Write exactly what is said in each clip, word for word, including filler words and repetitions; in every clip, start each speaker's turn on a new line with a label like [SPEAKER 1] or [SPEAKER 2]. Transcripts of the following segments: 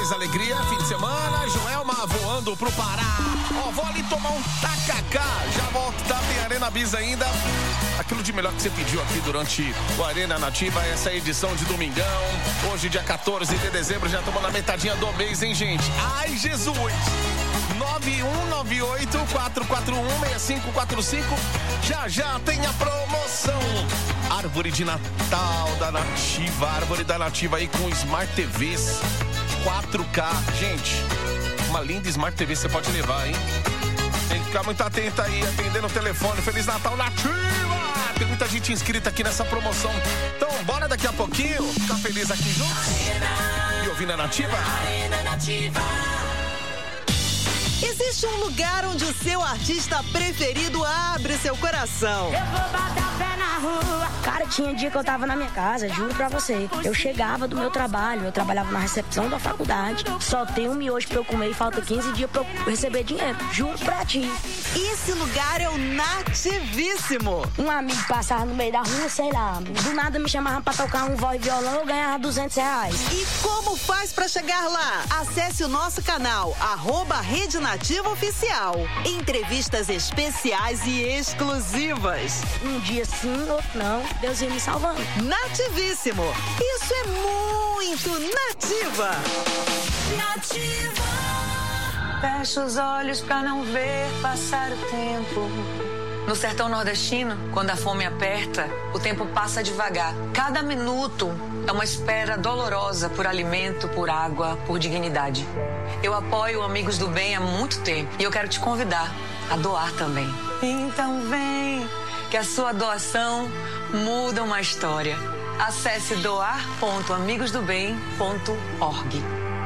[SPEAKER 1] mais alegria, fim de semana, Joelma voando pro Pará. Ó, vou ali tomar um tacacá, já volto, tá? Tem Arena Bis ainda. Aquilo de melhor que você pediu aqui durante o Arena Nativa, essa edição de domingão. Hoje, dia quatorze de dezembro, já estamos na metadinha do mês, hein, gente? Ai, Jesus! nove um nove oito, quatro quatro um, seis cinco quatro cinco. Já já tem a promoção. Árvore de Natal da Nativa. Árvore da Nativa aí com Smart T Vs quatro K. Gente, uma linda Smart T V você pode levar, hein? Tem que ficar muito atento aí, atendendo o telefone. Feliz Natal, Nativa! Tem muita gente inscrita aqui nessa promoção. Então, bora daqui a pouquinho ficar feliz aqui juntos e ouvindo a Nativa. Arena Nativa.
[SPEAKER 2] Existe um lugar onde o seu artista preferido abre seu coração.
[SPEAKER 3] Eu vou bater o pé na rua. Cara, tinha dia que eu tava na minha casa, juro pra você. Eu chegava do meu trabalho, eu trabalhava na recepção da faculdade. Só tem um miojo pra eu comer e falta quinze dias pra eu receber dinheiro. Juro pra ti.
[SPEAKER 2] Esse lugar é o Nativíssimo.
[SPEAKER 3] Um amigo passava no meio da rua, sei lá, do nada me chamava pra tocar um voz e violão, eu ganhava duzentos reais.
[SPEAKER 2] E como faz pra chegar lá? Acesse o nosso canal, arroba Rede Nativa Oficial. Entrevistas especiais e exclusivas.
[SPEAKER 3] Um dia sim, outro não. Deus ia me salvando.
[SPEAKER 2] Nativíssimo. Isso é muito Nativa.
[SPEAKER 4] Nativa. Fecha os olhos pra não ver passar o tempo. No sertão nordestino, quando a fome aperta, o tempo passa devagar. Cada minuto é uma espera dolorosa por alimento, por água, por dignidade. Eu apoio Amigos do Bem há muito tempo e eu quero te convidar a doar também. Então vem, que a sua doação muda uma história. Acesse doar ponto amigos do bem ponto org.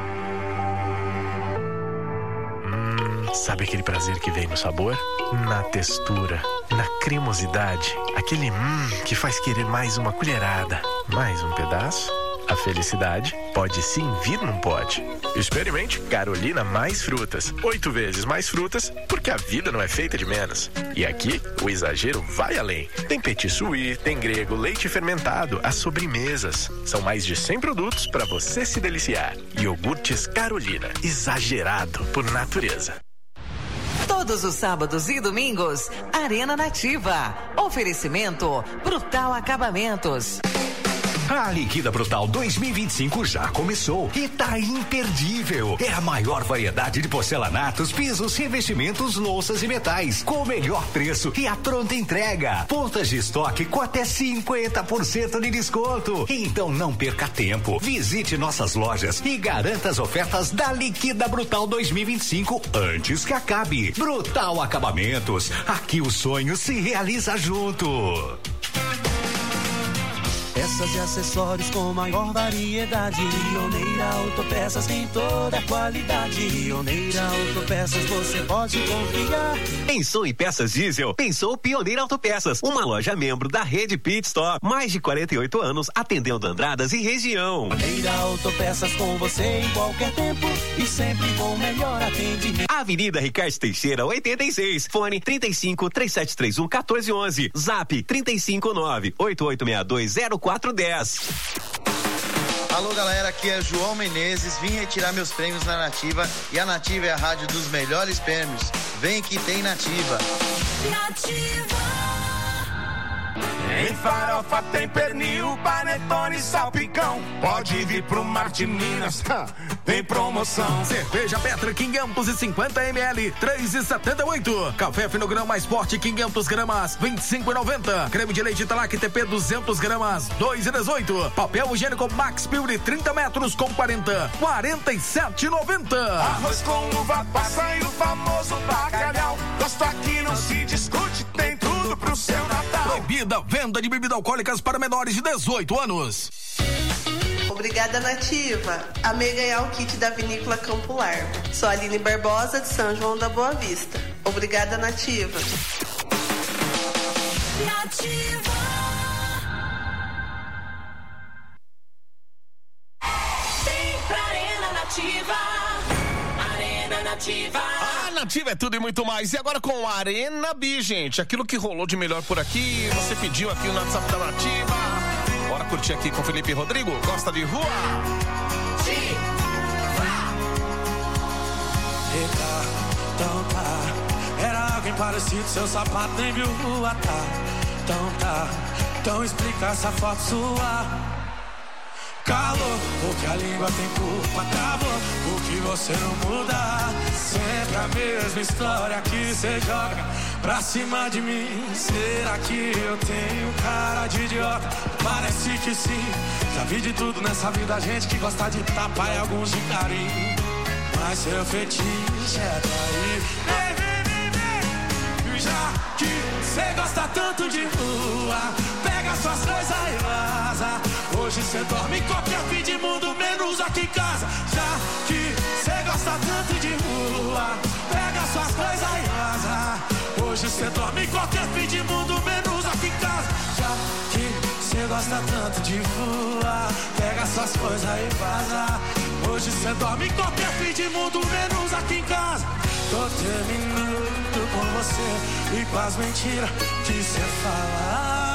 [SPEAKER 5] Sabe aquele prazer que vem no sabor? Na textura, na cremosidade, aquele hum que faz querer mais uma colherada, mais um pedaço? A felicidade pode sim vir num pote. Experimente Carolina Mais Frutas. Oito vezes mais frutas, porque a vida não é feita de menos. E aqui, o exagero vai além. Tem petit suí, tem grego, leite fermentado, as sobremesas. São mais de cem produtos para você se deliciar. Iogurtes Carolina, exagerado por natureza.
[SPEAKER 6] Todos os sábados e domingos, Arena Nativa. Oferecimento Brutal Acabamentos.
[SPEAKER 7] A Liquida Brutal dois mil e vinte e cinco já começou e tá imperdível. É a maior variedade de porcelanatos, pisos, revestimentos, louças e metais, com o melhor preço e a pronta entrega. Pontas de estoque com até cinquenta por cento de desconto. Então não perca tempo. Visite nossas lojas e garanta as ofertas da Liquida Brutal dois mil e vinte e cinco antes que acabe. Brutal Acabamentos. Aqui o sonho se realiza junto.
[SPEAKER 8] Peças e acessórios com maior variedade. Pioneira Autopeças tem toda a qualidade. Pioneira Autopeças você pode confiar.
[SPEAKER 9] Pensou em peças diesel? Pensou Pioneira Autopeças, uma loja membro da rede Pit Stop. Mais de quarenta e oito anos atendendo Andradas e região.
[SPEAKER 8] Pioneira Autopeças com você em qualquer tempo e sempre com o melhor atendimento.
[SPEAKER 9] Avenida Ricardo Teixeira, oitenta e seis. Fone trinta e cinco, três sete três um, um quatro um um. Zap trinta e cinco nove, oito oito seis dois, zero quatro dez.
[SPEAKER 10] Alô galera, aqui é João Menezes, vim retirar meus prêmios na Nativa e a Nativa é a rádio dos melhores prêmios. Vem que tem Nativa.
[SPEAKER 4] Nativa.
[SPEAKER 11] Em Farofa tem pernil, panetone e salpicão. Pode vir pro Mar de Minas, tem promoção.
[SPEAKER 12] Cerveja Petra quinhentos e cinquenta mililitros, três e setenta e oito. Café fino grão mais forte quinhentas gramas, vinte e cinco e noventa. Creme de leite Talac T P duzentas gramas, dois e dezoito. Papel higiênico Max Pure trinta metros com quarenta, quarenta e sete e noventa.
[SPEAKER 11] Arroz com uva passa e o famoso bacalhau. Gosto aqui não se discute, tem tudo pro seu Natal.
[SPEAKER 12] Proibida venda de bebidas alcoólicas para menores de dezoito anos.
[SPEAKER 13] Obrigada, Nativa. Amei ganhar o kit da Vinícola Campo Largo. Sou Aline Barbosa, de São João da Boa Vista. Obrigada, Nativa.
[SPEAKER 4] Nativa. Tem pra Arena Nativa. Arena Nativa.
[SPEAKER 1] A Nativa é tudo e muito mais. E agora com a Arena Bi, gente. Aquilo que rolou de melhor por aqui. Você pediu aqui no WhatsApp da Nativa. Bora curtir aqui com o Felipe Rodrigo. Gosta de rua?
[SPEAKER 4] Sim.
[SPEAKER 8] Eita, então tá. Era alguém parecido, seu sapato nem viu rua, tá. Então tá, então explica essa foto sua. Calor, porque a língua tem culpa, travou, porque você não muda. Sempre a mesma história que cê joga pra cima de mim. Será que eu tenho cara de idiota? Parece que sim. Já vi de tudo nessa vida, gente que gosta de tapa e alguns de carinho. Mas seu fetiche é trair. Vem, vem, vem, vem. Já que cê gosta tanto de rua, pega suas coisas e vaza. Hoje cê dorme em qualquer fim de mundo, menos aqui em casa. Já que cê gosta tanto de rua, pega suas coisas e vaza. Hoje cê dorme em qualquer fim de mundo, menos aqui em casa. Já que cê gosta tanto de rua, pega suas coisas e vaza. Hoje cê dorme em qualquer fim de mundo, menos aqui em casa. Tô terminando com você e com as mentiras que cê fala.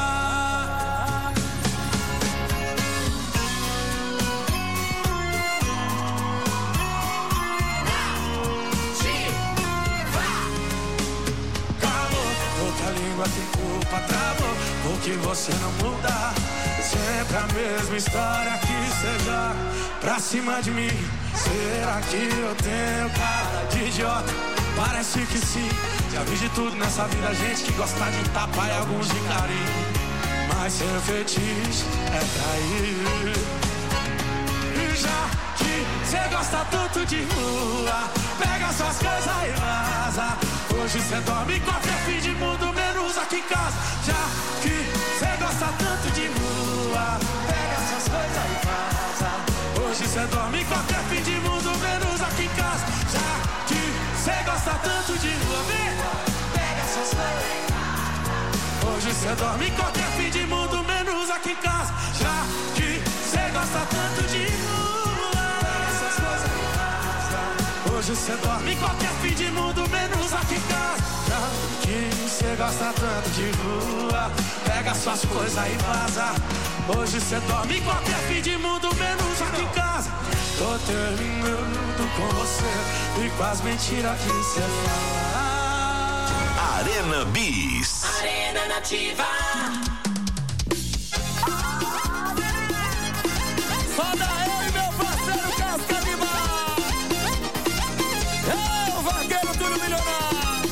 [SPEAKER 8] Tem culpa, travou, porque você não muda. Sempre a mesma história que cê joga pra cima de mim. Será que eu tenho cara de idiota? Parece que sim. Já vi de tudo nessa vida, gente que gosta de tapa e alguns de carinho. Mas seu fetiche é trair. E já que cê gosta tanto de rua, pega suas coisas e vaza. Hoje cê dorme em qualquer fim de mundo, menos aqui em casa. Já que cê gosta tanto de rua, pega suas coisas e vaza. Hoje cê dorme em qualquer fim de mundo, menos aqui em casa. Já que cê gosta tanto de rua, vem, pega suas coisas e vaza. Hoje cê dorme em qualquer fim de mundo, menos aqui em casa. Já que cê gosta tanto de rua, pega suas coisas e vaza. Hoje cê dorme em qualquer fim de mundo, menos aqui em casa. Já que cê gosta tanto de rua, pega suas coisas e vaza. Hoje cê dorme em qualquer fim de mundo, menos aqui em casa. Tô terminando com você e com as mentiras que cê fala.
[SPEAKER 7] Arena Bis.
[SPEAKER 14] Arena Nativa.
[SPEAKER 1] Só daí, meu parceiro Casca de Bala. É o vaqueiro tudo milionário.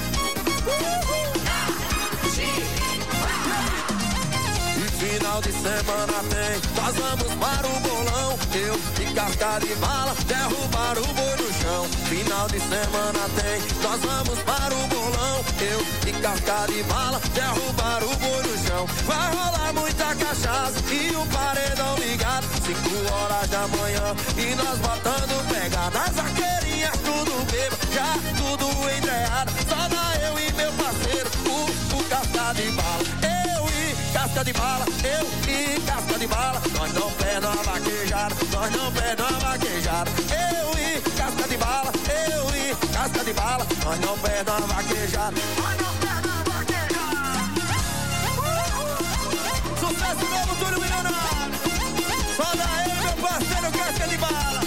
[SPEAKER 15] E final de semana tem, nós vamos para o bolão. Eu e Casca de Bala derrubar o boi no chão. Final de semana tem, nós vamos para o bolão. Eu e Casca de Bala derrubar o boi no chão. Vai rolar muita cachaça e o paredão ligado. Cinco horas da manhã e nós botando pega nas vaqueirinhas, tudo bebo, já tudo entreado. Só dá eu e meu parceiro, o, o Casca de Bala. Eu e Casca de Bala, eu e Casca de Bala. Nós não perdemos a vaquejada, nós não perdemos a vaquejada. Eu e Casca de Bala, eu e Casca de Bala. Nós não perdemos a vaquejada, nós não perdemos a vaquejada.
[SPEAKER 1] Sucesso novo, tudo milionário. Só daí, meu parceiro Casca de Bala.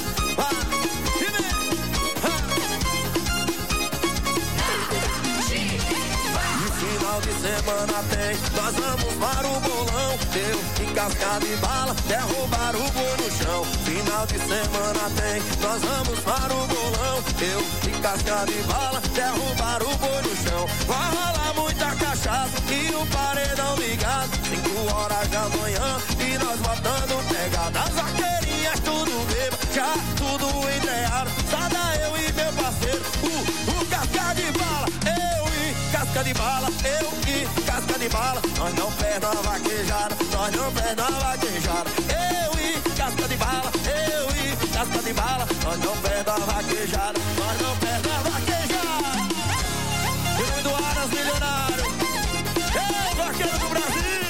[SPEAKER 15] Final de semana tem, nós vamos para o bolão. Eu e Casca de Bala derrubar o boi no chão. Final de semana tem, nós vamos para o bolão. Eu e Casca de Bala derrubar o boi no chão. Vai rolar muita cachaça e o paredão ligado. Cinco horas da manhã e nós botando pegada. As vaqueirinhas tudo beba, já tudo entreado. Só dá eu e meu parceiro, o, o Casca de Bala. Eu e Casca de Bala, eu e Casca de Bala. Nós não perdemos a vaquejada, nós não perdemos a vaquejada. Eu e Casca de Bala, eu e Casca de Bala. Nós não perdemos a vaquejada, nós não perdemos a vaquejada. Em nome do Aras Milionário, é o vaqueiro do Brasil.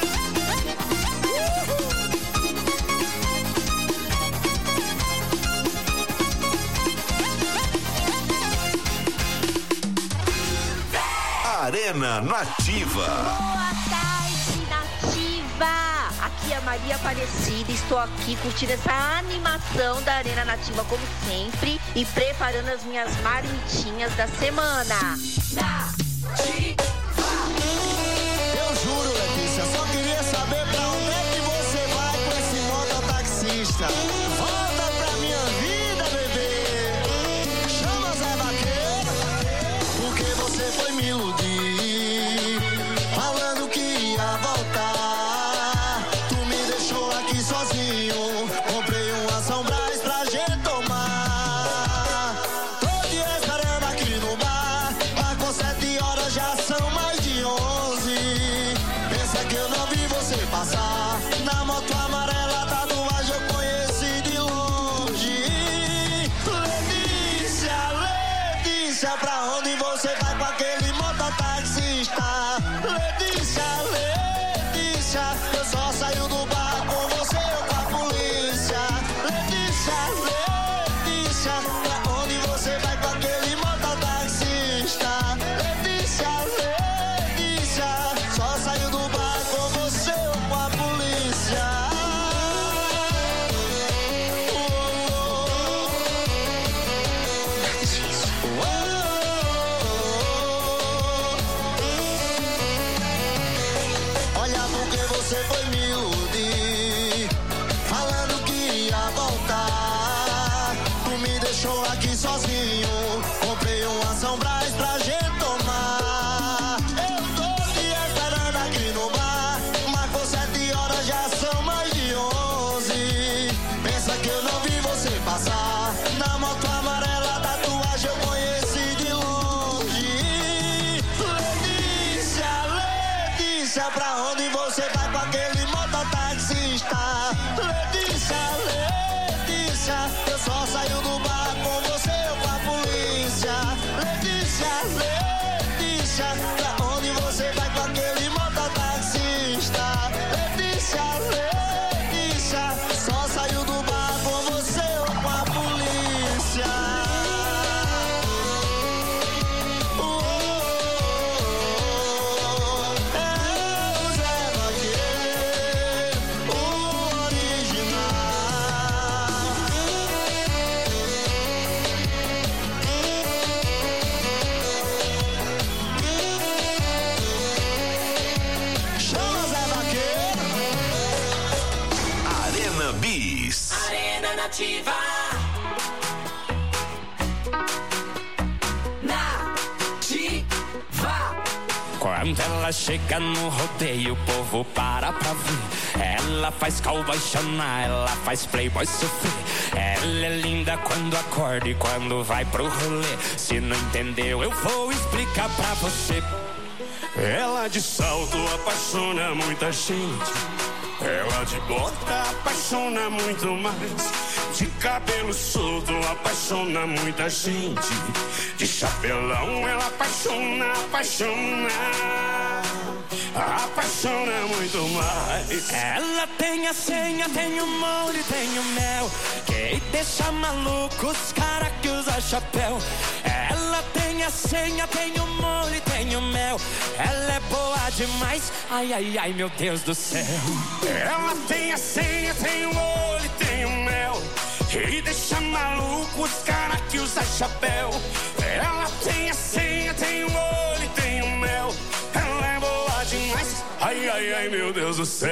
[SPEAKER 7] Arena Nativa.
[SPEAKER 16] Boa tarde, Nativa. Aqui
[SPEAKER 14] Maria, Maria Aparecida. Estou aqui curtindo essa animação da Arena Nativa como sempre e preparando as minhas marmitinhas da semana. Nativa.
[SPEAKER 15] Eu juro, Letícia, só queria saber pra onde é que você vai com esse mototaxista. Volta pra minha vida, bebê. Chama Zé Vaqueiro, porque você foi me iludir, falando que ia voltar. Tu me deixou aqui sozinho, comprei uma São Brás pra gente tomar. Tô te esperando aqui no bar, marcou sete horas, já são mais de onze. Pensa que eu não vi você passar, na moto amarela, tatuagem eu conheci de longe. Letícia, Letícia, pra onde você vai com aquele mototaxista? Letícia, Letícia, eu só saio do bar com você ou com a polícia. Letícia, Letícia, pra onde você vai com aquele mototaxista? Letícia, Letícia, só saio do bar com você ou com a polícia. Olha porque você foi me iludir, falando que ia voltar. Tu me deixou aqui sozinho, comprei uma São Brás pra gente tomar. Eu tô te esperando aqui no bar, marcou sete horas, já são mais de onze. Pensa que eu não vi você passar, na moto amarela, tatuagem eu conheci de longe. Letícia, Letícia, pra onde você vai com aquele mototaxista? Letícia, Letícia, eu só saio do bar com você ou com a polícia. Letícia, Letícia, pra onde você vai com aquele mototaxista? Letícia, Letícia, só saio do bar com você ou com a polícia. É o Zé Vaqueiro, o original. Chama Zé Vaqueiro.
[SPEAKER 7] Arena Bis.
[SPEAKER 15] Arena Nativa. Nativa.
[SPEAKER 16] Quando ela chega no rodeio, o povo para pra ver. Ela faz cowboy chorar, ela faz playboy sofrer. Ela é linda quando acorda e quando vai pro rolê. Se não entendeu, eu vou explicar pra você.
[SPEAKER 11] Ela de salto apaixona muita gente. Ela de bota apaixona muito mais. De cabelo solto apaixona muita gente. De chapelão ela apaixona, apaixona. Apaixona muito mais.
[SPEAKER 16] Ela tem a senha, tem o molho, tem o mel, que deixa maluco os cara que usa chapéu. Ela tem a senha, tem o molho, tem o mel. Ela é boa demais, ai, ai, ai, meu Deus do céu.
[SPEAKER 11] Ela tem a senha, tem o molho, tem o mel, que deixa maluco os cara que usa chapéu. Ela tem a senha, tem o molho, tem o mel. Ela é boa demais, ai, ai, ai, meu Deus do céu.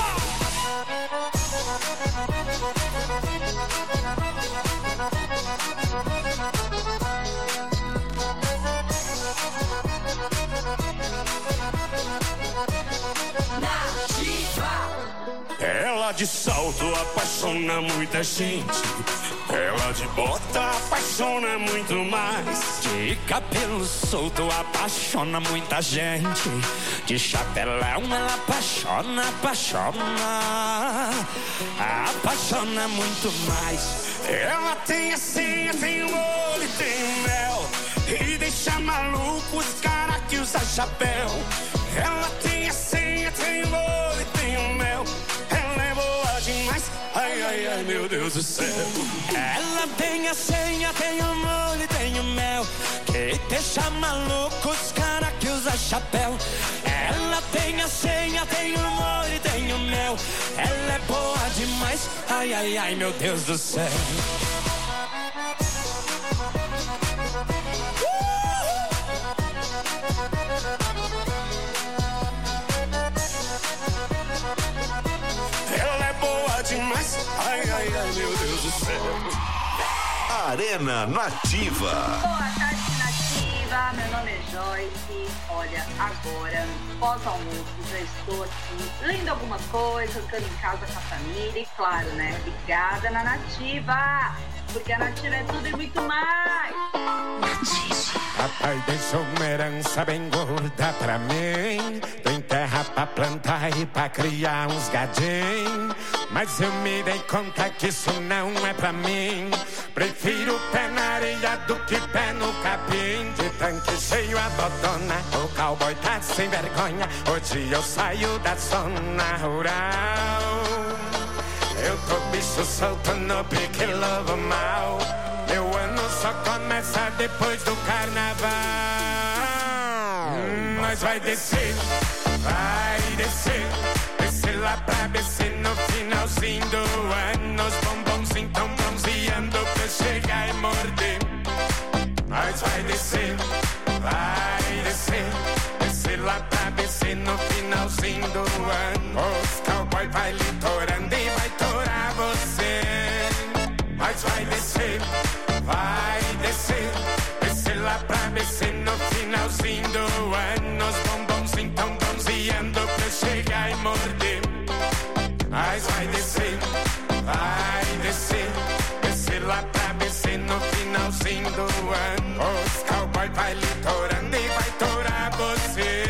[SPEAKER 11] Ela de salto apaixona muita gente. Ela de bota apaixona muito mais.
[SPEAKER 16] De cabelo solto apaixona muita gente. De chapelão ela apaixona, apaixona. Apaixona muito mais.
[SPEAKER 11] Ela tem a senha, tem o olho, tem o mel, e deixa maluco os cara que usa chapéu. Ela tem a senha, tem o olho, tem o mel. Ela é boa demais, ai, ai, ai, meu Deus do céu.
[SPEAKER 16] Ela tem a senha, tem o molho, tem o mel, que deixa maluco os cara que usa chapéu. Ela tem a senha, tem o molho, tem o mel. Ela mais. Ai, ai, ai, meu Deus do céu. Ela é boa demais. Ai, ai, ai, meu Deus do céu.
[SPEAKER 7] Arena Nativa.
[SPEAKER 17] Boa tarde, Nativa. Meu nome é Joyce. Olha, agora, pós-almoço, já estou aqui lendo alguma coisa, ficando em casa com a família e, claro, né, ligada na Nativa. Porque a Nativa é tudo e muito mais. Nativa.
[SPEAKER 16] Papai deixou uma herança bem gorda pra mim. Tem terra pra plantar e pra criar uns gadinhos. Mas eu me dei conta que isso não é pra mim. Prefiro pé na areia do que pé no capim. De tanque cheio a botona, o cowboy tá sem vergonha. Hoje eu saio da zona rural. Eu tô bicho solto no pique lobo mal. Meu ano só começa depois do carnaval. Hum, nós vai descer, vai descer. Descer lá pra descer no finalzinho do ano. Os bombons tão bronzeando pra chegar e morder. Nós vai descer, vai descer. Descer lá pra descer no finalzinho do ano. Os cowboy vai litorando e vai torar você. Nós vai descer, vai descer. Descer lá pra descer no finalzinho do ano. Os bombons tão bronzeando pra chegar e morder. Nós vai descer, vai descer. Descer lá pra descer no finalzinho do ano. Os cowboy vai litorando e vai torar você.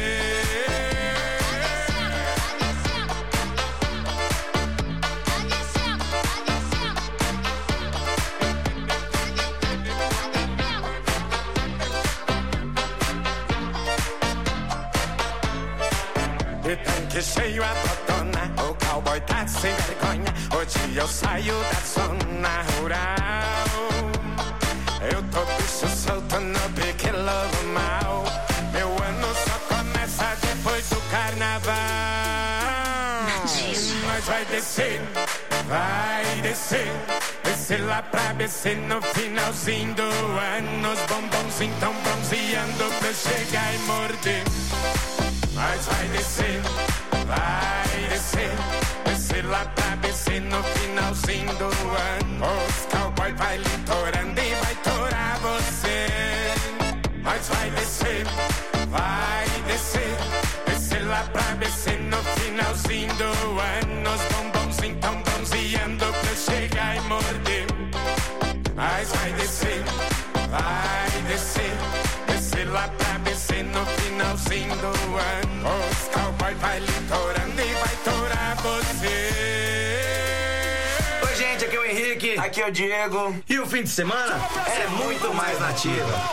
[SPEAKER 16] De tanque cheio a botona, o cowboy tá sem vergonha. Hoje eu saio da zona rural. Eu tô bicho solto no pique lobo mal. Meu ano só começa depois do carnaval. Nós vai descer, vai descer. Descer lá pra descer no finalzinho do ano. Os bombons tão bronzeando pra chegar e morder. Nós vai descer, vai descer. Descer lá pra descer no finalzinho do ano. Os cowboy vai litorando e vai torar você. Nós vai descer, vai descer. Descer lá pra descer no finalzinho do ano. Os bombons tão bronzeando pra chegar e morder. Nós vai descer, vai descer. Descer lá pra descer no finalzinho do ano. Os cowboy vai litorando e vai torar você.
[SPEAKER 18] Oi, gente, aqui é o Henrique, aqui é o Diego. E o fim de semana é muito mais Nativa.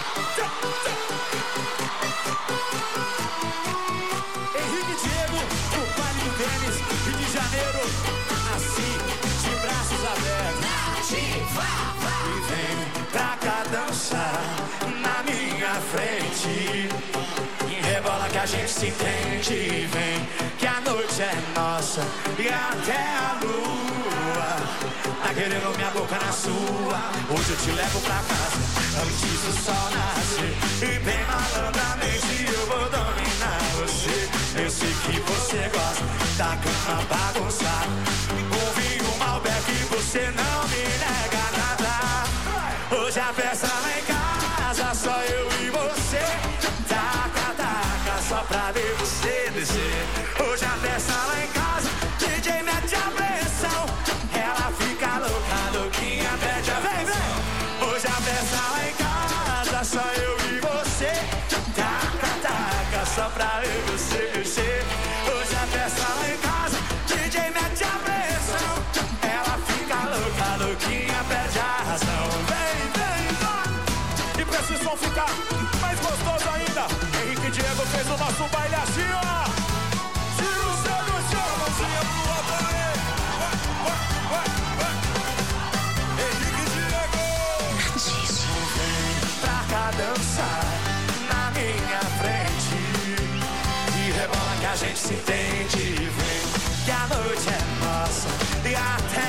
[SPEAKER 8] Henrique e Diego, no Vale do Tênis, Rio de Janeiro, assim, de braços abertos. Nativa! E vem pra cá dançar na minha frente. Rebola que a gente se entende. Vem que a noite é nossa e até a lua tá querendo minha boca na sua. Hoje eu te levo pra casa antes do sol nascer. E bem malandramente eu vou dominar você. Eu sei que você gosta da cama bagunçada. Um vinho Malbec e você não me nega nada. Hoje a festa lá em casa, só eu e você. Taca, taca, só pra ver você descer. Hoje a festa lá em casa, D J mete a pressão. Ela fica louca, louquinha, pede a vem, vem. Hoje a festa lá em casa, só eu e você. Taca, taca, só pra ver você descer. Hoje a festa lá em casa, D J mete a pressão. Ela fica louca, louquinha, perde a razão. Vem, vem, vem. E pra esse som ficar mais gostoso ainda, Henrique e Diego fez o nosso baile assim, ó. Tira o céu do chão, mãozinha pro alto aí. Vai, vai, vai. Henrique e Diego. Vem pra cá dançar na minha frente. E rebola que a gente se entende. Vem que a noite é nossa e até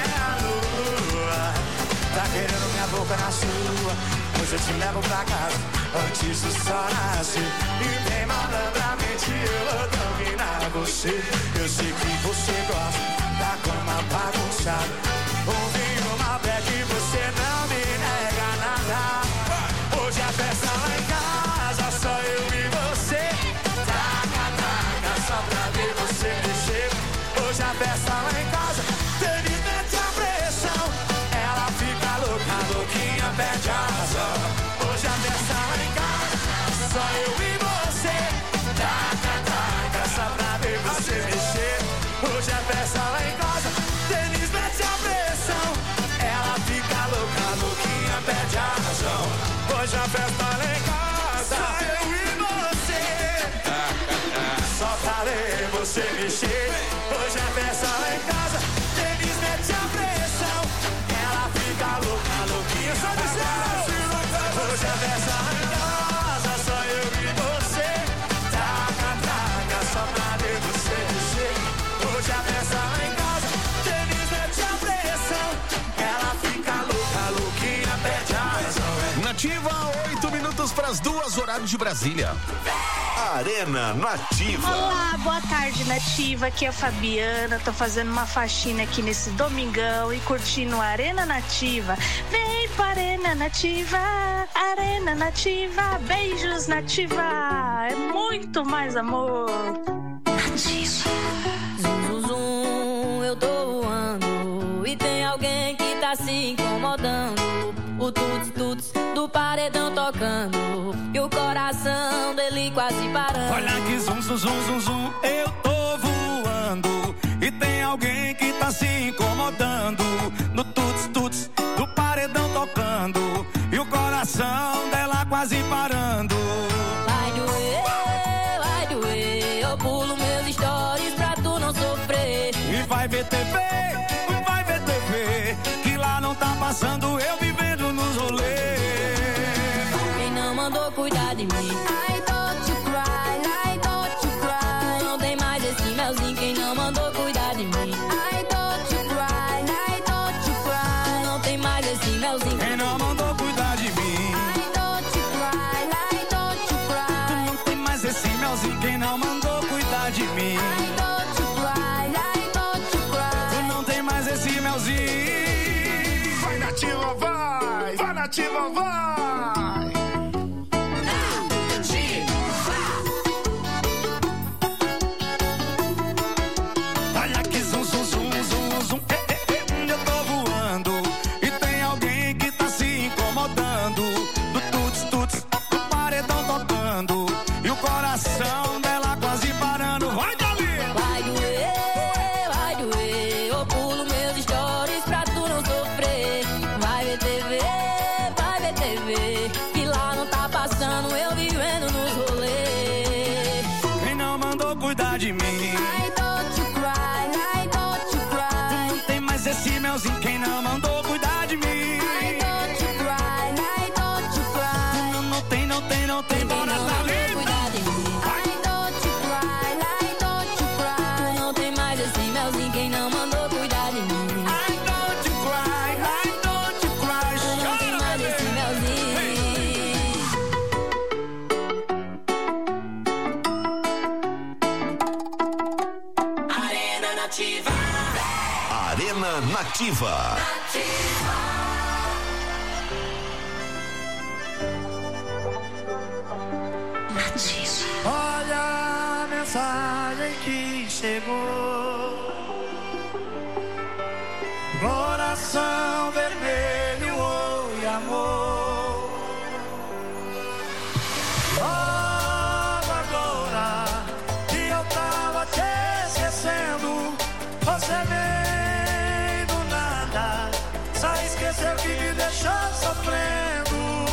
[SPEAKER 8] eu te levo pra casa antes do sol nascer. E bem malandramente eu vou dominar você. Eu sei que você gosta da cama bagunçada. Ouvindo uma black e você não me nega nada. Hoje a festa lá em casa, só eu e você. Taca, taca, só pra ver você mexer. Hoje a festa lá em casa, Denise mete a pressão. Ela fica louca, louquinha, perde a razão. Hoje a festa lá em casa, só eu e você. Taca, taca, só pra ver você mexer. Hoje a festa lá em casa, Denise mete a pressão. Ela fica louca, louquinha, perde a razão. Hoje a festa lá em casa, só eu e você. Só pra ver você mexer. Hoje a festa lá em casa, Denise mete a pressão. Ela fica louca, louquinha, só perde a razão. Hoje a festa lá em casa, só eu e você. Taca, taca, só pra ver você mexer. Hoje a festa lá em casa, Denise mete a pressão. Ela fica louca, louquinha, perde a razão.
[SPEAKER 1] Nativa, oito minutos para as duas, horário de Brasília.
[SPEAKER 7] Arena Nativa.
[SPEAKER 19] Olá, boa tarde, Nativa. Aqui é a Fabiana. Tô fazendo uma faxina aqui nesse domingão e curtindo a Arena Nativa. Vem pra Arena Nativa, Arena Nativa. Beijos, Nativa. É muito mais amor. Nativa.
[SPEAKER 20] Zum, zum, zum, eu tô voando e tem alguém que tá se incomodando. O tuts, tuts do paredão tocando e o coração dele quase parando.
[SPEAKER 8] Olha que zum, zum, zum, zum, zum, eu tô voando e tem alguém que tá se incomodando. No tuts, tuts do paredão tocando e o coração dela quase parando.
[SPEAKER 20] Vai doer, vai doer, eu pulo meus stories pra tu não sofrer.
[SPEAKER 8] E vai ver T V, vai ver T V, que lá não tá passando eu vivendo nos rolês.
[SPEAKER 20] Quem não mandou cuidar de mim? I don't you cry, I don't you cry. Não tem mais esse melzinho, quem não mandou cuidar de mim? I don't you cry, I don't you cry. Não tem mais esse melzinho,
[SPEAKER 8] quem não mandou cuidar de mim?
[SPEAKER 20] I don't you cry, I don't you cry.
[SPEAKER 8] Não tem mais esse melzinho, quem não mandou cuidar de mim?
[SPEAKER 20] I don't you cry, I don't you cry.
[SPEAKER 8] Não tem mais esse melzinho. Vai Nativa, vai, vai Nativa, vai. Olha que zum, zum, zum, zum, zum, eh, eh, eh, eu tô voando e tem alguém que tá se incomodando. Do tuts, tuts, do paredão tocando e o coração dela quase parando. Vai, Dali!
[SPEAKER 20] Vai doer, vai doer, eu pulo meus stories pra tu não sofrer. Vai ver T V, vai ver T V, que lá não tá passando eu vivendo nos rolês.
[SPEAKER 8] Quem não mandou cuidar de mim?
[SPEAKER 20] I don't you cry, I don't you cry.
[SPEAKER 8] Não tem mais esse melzinho, quem não mandou cuidar de mim?
[SPEAKER 20] I don't you cry, I don't you cry.
[SPEAKER 8] Não, não tem, não tem, não tem, bora Dali!
[SPEAKER 20] Cuidar de mim. I don't you cry, I don't you cry. Não tem mais esse melzinho, quem não mandou cuidar de mim?
[SPEAKER 8] I don't you cry, I don't you cry.
[SPEAKER 20] Não tem mais esse melzinho.
[SPEAKER 7] Arena Nativa. Arena Nativa.
[SPEAKER 8] Olha a mensagem que chegou. Coração vermelho, oi amor. Logo agora que eu tava te esquecendo, você veio do nada, só esqueceu que me deixou sofrendo.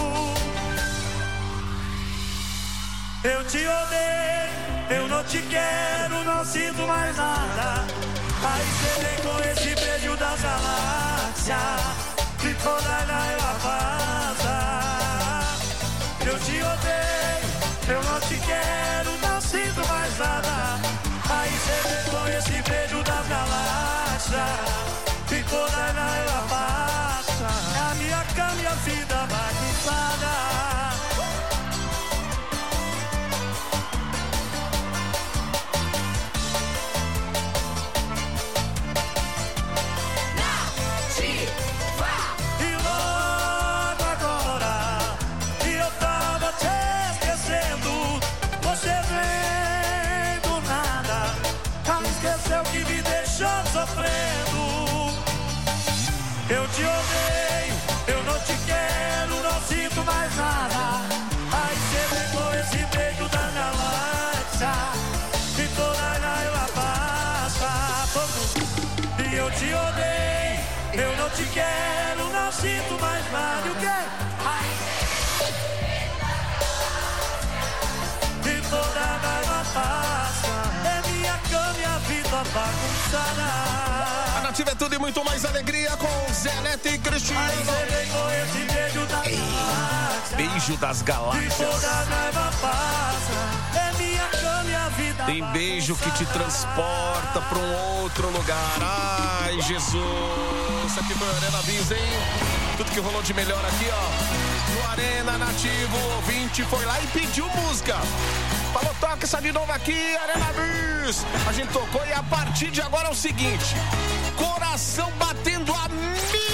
[SPEAKER 8] Eu te odeio, eu não te quero, não sinto mais nada. Aí você vem com esse beijo das galáxias, ficou da Naila passa. Eu te odeio, eu não te quero, não sinto mais nada. Aí você vem com esse beijo das galáxias, ficou da Naila passa. A minha cama e a vida bagunçada. sofrendo. Eu te odeio, eu não te quero, não sinto mais nada. Aí você vem com esse beijo da galáxia e toda a raiva passa. E eu te odeio, eu não te quero, não sinto mais nada. E o quê? Aí... e toda a raiva passa. É minha cama e a vida bagunçada.
[SPEAKER 1] A Nativa é tudo e muito mais alegria com Zé Neto e Cristiano.
[SPEAKER 8] Aí você vem com esse beijo da galáxia.
[SPEAKER 1] Beijo das galáxias.
[SPEAKER 8] E toda a raiva passa. É minha cama e a vida
[SPEAKER 1] tem beijo que te transporta pra um outro lugar. Ai, Jesus. Isso aqui foi a Arena Bis, hein? Tudo que rolou de melhor aqui, ó. No Arena Nativo, o ouvinte foi lá e pediu música. Falou, toca essa de novo aqui, Arena Bis. A gente tocou e a partir de agora é o seguinte: coração batendo a mil.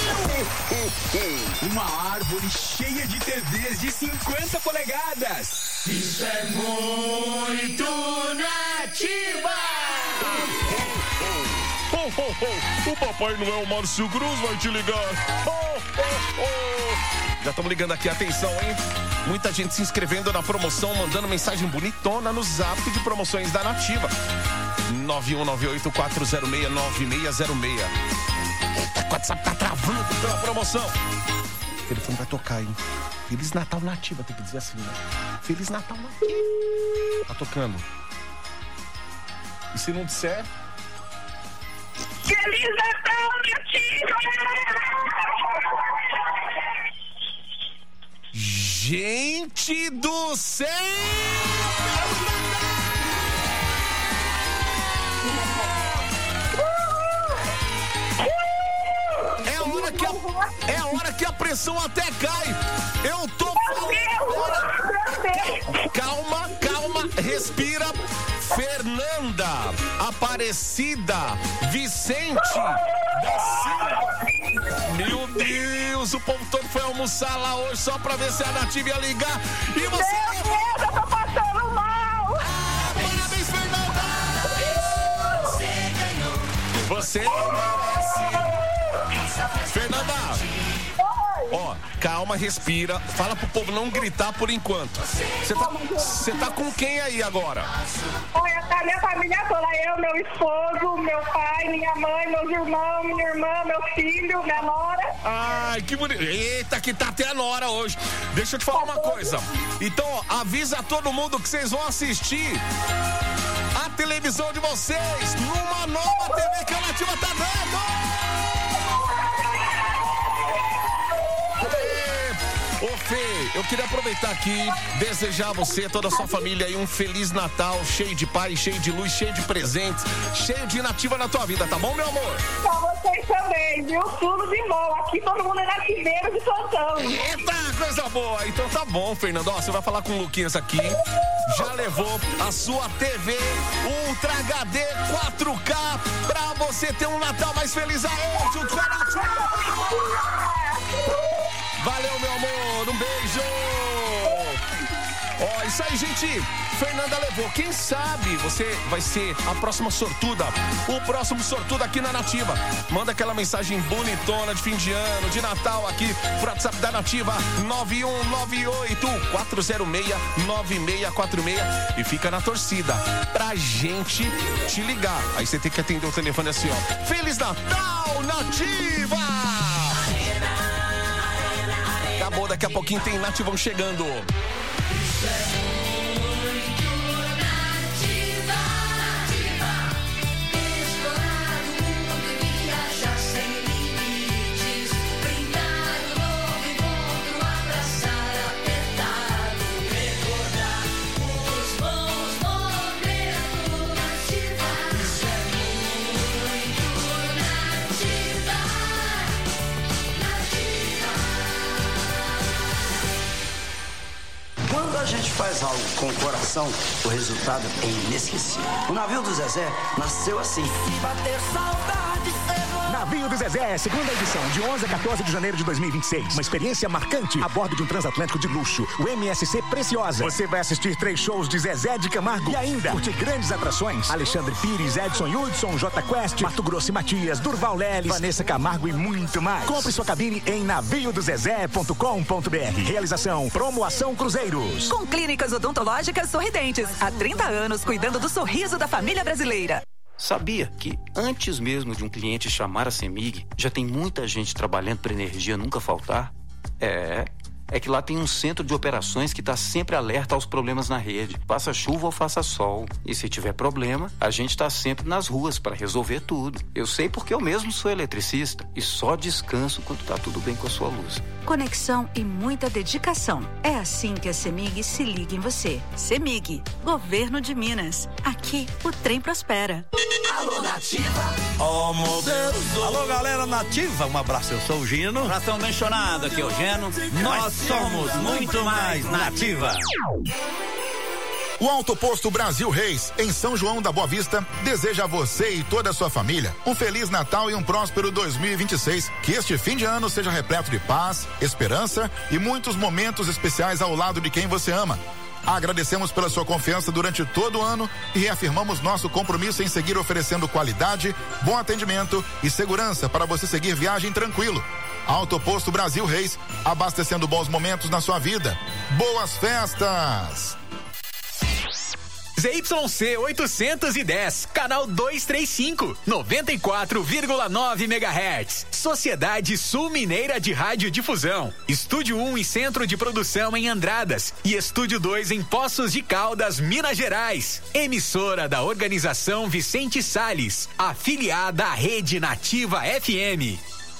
[SPEAKER 21] Uma árvore cheia de T Vs de cinquenta polegadas.
[SPEAKER 8] Isso é muito Nativa.
[SPEAKER 1] Oh, oh, oh. O Papai Noel Márcio Cruz vai te ligar. Oh, oh, oh. Já estamos ligando aqui, atenção, hein? Muita gente se inscrevendo na promoção, mandando mensagem bonitona no zap de promoções da Nativa. nove um nove oito quatro zero seis nove seis zero seis. Eita, o WhatsApp tá travando pela promoção. O telefone vai tocar, hein? Feliz Natal Nativa, tem que dizer assim, né? Feliz Natal Nativa. Tá tocando. E se não disser...
[SPEAKER 8] Feliz Natal Nativa!
[SPEAKER 1] Gente do céu! É a hora que a, é a hora que a pressão até cai. Eu tô falando. Calma, calma, respira. Fernanda, Aparecida, Vicente da Silva. Meu Deus, o povo todo foi almoçar lá hoje só pra ver se a Nativa ia ligar. E você...
[SPEAKER 8] Meu Deus, eu tô passando mal.
[SPEAKER 1] Ah, parabéns, Fernanda. Você merece. Fernanda, ó, calma, respira. Fala pro povo não gritar por enquanto. Você tá, você tá com quem aí agora?
[SPEAKER 22] Olha, tá minha família toda. Eu, meu esposo, meu pai, minha mãe, meus irmãos, minha irmã, meu filho, minha nora.
[SPEAKER 1] Ai, que bonito. Eita, que tá até a nora hoje. Deixa eu te falar uma coisa. Então, ó, avisa todo mundo que vocês vão assistir a televisão de vocês numa nova T V que a Nativa tá dando. Ô Fê, eu queria aproveitar aqui, desejar a você e toda a sua família aí um Feliz Natal, cheio de paz, cheio de luz, cheio de presentes, cheio de Nativa na tua vida, tá bom, meu amor?
[SPEAKER 22] Pra vocês também, viu? Tudo de bom. Aqui todo mundo é nativeiro de plantão.
[SPEAKER 1] Eita, coisa boa. Então tá bom, Fernando. Ó, você vai falar com o Luquinhas aqui. Já levou a sua T V Ultra H D quatro K pra você ter um Natal mais feliz aonde? Junto com a Nativa. Valeu, meu amor. Um beijo. Ó, isso aí, gente. Fernanda levou. Quem sabe você vai ser a próxima sortuda, o próximo sortudo aqui na Nativa. Manda aquela mensagem bonitona de fim de ano, de Natal aqui pro WhatsApp da Nativa nove um nove oito quatro zero seis nove seis quatro seis e fica na torcida pra gente te ligar. Aí você tem que atender o telefone assim, ó. Feliz Natal, Nativa! Acabou, daqui a pouquinho tem Nativão chegando.
[SPEAKER 23] Quando a gente faz algo com o coração, o resultado é inesquecível. O navio do Zezé nasceu assim.
[SPEAKER 8] Se bater saudade, eu vou
[SPEAKER 2] Navio do Zezé, segunda edição, de onze a quatorze de janeiro de dois mil e vinte e seis. Uma experiência marcante a bordo de um transatlântico de luxo, o M S C Preciosa. Você vai assistir três shows de Zezé de Camargo e ainda curtir grandes atrações: Alexandre Pires, Edson Hudson, J Quest, Mato Grosso e Matias, Durval Leles, Vanessa Camargo e muito mais. Compre sua cabine em navio do zezé ponto com ponto br. Realização Promoação Cruzeiros.
[SPEAKER 3] Com clínicas odontológicas Sorridentes. Há trinta anos cuidando do sorriso da família brasileira.
[SPEAKER 5] Sabia que antes mesmo de um cliente chamar a CEMIG, já tem muita gente trabalhando para energia nunca faltar? É... É que lá tem um centro de operações que está sempre alerta aos problemas na rede. Faça chuva ou faça sol. E se tiver problema, a gente está sempre nas ruas para resolver tudo. Eu sei porque eu mesmo sou eletricista e só descanso quando está tudo bem com a sua luz.
[SPEAKER 3] Conexão e muita dedicação. É assim que a CEMIG se liga em você. CEMIG, Governo de Minas. Aqui o trem prospera.
[SPEAKER 24] Alô, Nativa. Oh, meu Deus. Alô, galera Nativa. Um abraço, eu sou o Gino.
[SPEAKER 25] Abração mencionado aqui, o Geno.
[SPEAKER 24] Nós somos muito mais Nativa.
[SPEAKER 26] O Autoposto Brasil Reis, em São João da Boa Vista, deseja a você e toda a sua família um Feliz Natal e um próspero dois mil e vinte e seis. Que este fim de ano seja repleto de paz, esperança e muitos momentos especiais ao lado de quem você ama. Agradecemos pela sua confiança durante todo o ano e reafirmamos nosso compromisso em seguir oferecendo qualidade, bom atendimento e segurança para você seguir viagem tranquilo. Autoposto Brasil Reis, abastecendo bons momentos na sua vida. Boas festas!
[SPEAKER 21] Z Y C oitocentos e dez, canal duzentos e trinta e cinco, noventa e quatro vírgula nove megahertz. Sociedade Sul Mineira de Radiodifusão. Estúdio um e Centro de Produção em Andradas e Estúdio dois em Poços de Caldas, Minas Gerais. Emissora da Organização Vicente Salles, afiliada à Rede Nativa F M.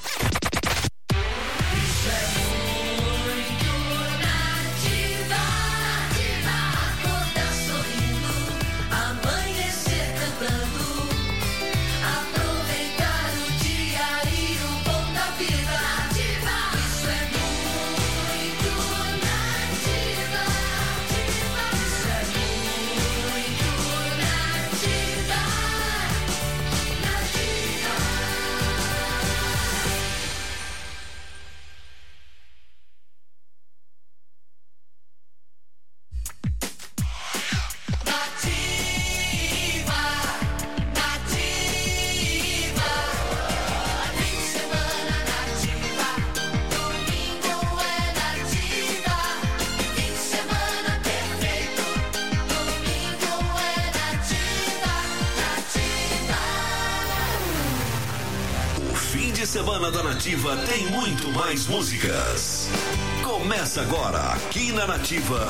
[SPEAKER 27] Semana da Nativa tem muito mais músicas. Começa agora aqui na Nativa.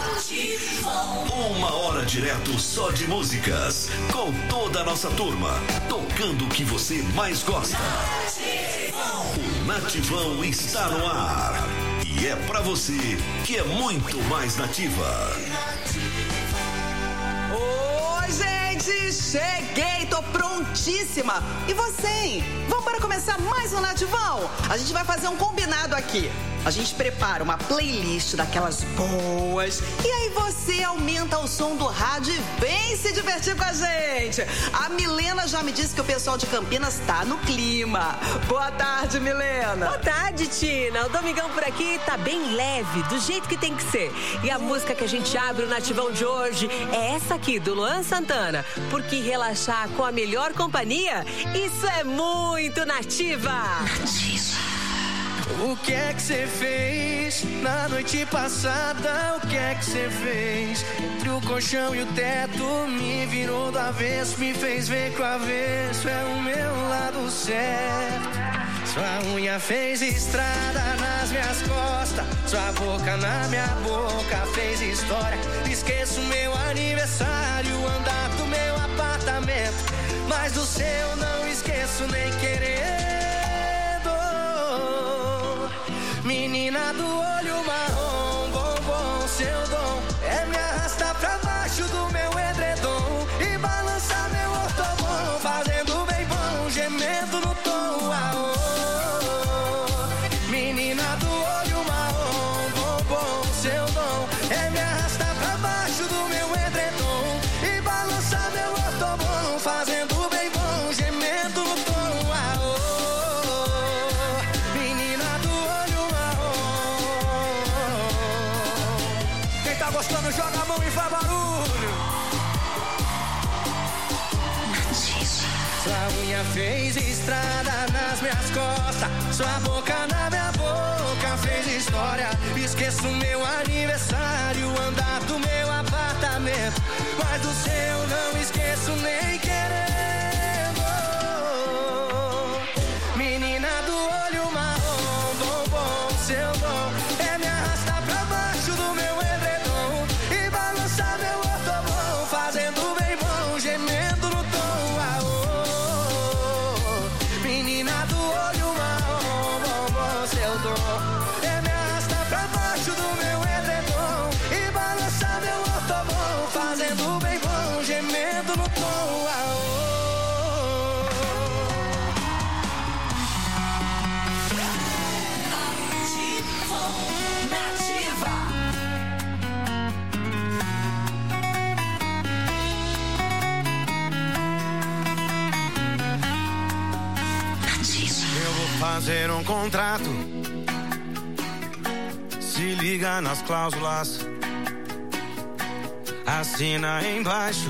[SPEAKER 27] Uma hora direto só de músicas, com toda a nossa turma, tocando o que você mais gosta. O Nativão está no ar. E é pra você que é muito mais Nativa.
[SPEAKER 6] Oi, gente! Cheguei, tô prontíssima! E você, hein? Vamos para começar mais um Nativão? A gente vai fazer um combinado aqui. A gente prepara uma playlist daquelas boas e aí você aumenta o som do rádio e vem se divertir com a gente. A Milena já me disse que o pessoal de Campinas tá no clima. Boa tarde, Milena.
[SPEAKER 28] Boa tarde, Tina. O Domingão por aqui tá bem leve, do jeito que tem que ser. E a música que a gente abre o Nativão de hoje é essa aqui, do Luan Santana. Porque relaxar com a melhor companhia, isso é muito Nativa.
[SPEAKER 8] Nativa. O que é que você fez na noite passada? O que é que você fez? Entre o colchão e o teto, me virou do avesso, me fez ver que o avesso é o meu lado certo. Sua unha fez estrada nas minhas costas, sua boca na minha boca fez história. Esqueço meu aniversário, andar do meu apartamento, mas do seu não esqueço nem querer. Menina do olho marrom, bombom, seu dom é me arrastar pra baixo do meu edredom e balançar meu ortobom, fazendo bem bom, gemendo no tom. Aô. Menina do olho marrom, bombom, seu dom é me arrastar pra baixo do meu edredom e balançar meu ortobom, fazendo bem bom, gemendo no tom. Aô. gostando, joga a mão e faz barulho. Sua unha fez estrada nas minhas costas, sua boca na minha boca fez história. Esqueço meu aniversário, andar do meu apartamento, mas do seu não esqueço nem querendo. Menina do olho marrom, bombom, seu dom é me arrastar pra baixo do meu edredom e balançar meu ortobom, fazendo bem bom, gemendo no tom. Menina do olho marrom, bombom, seu dom é me arrastar pra baixo do meu edredom e balançar meu ortobom, fazendo bem bom, gemendo no tom. Fazer um contrato, se liga nas cláusulas, assina embaixo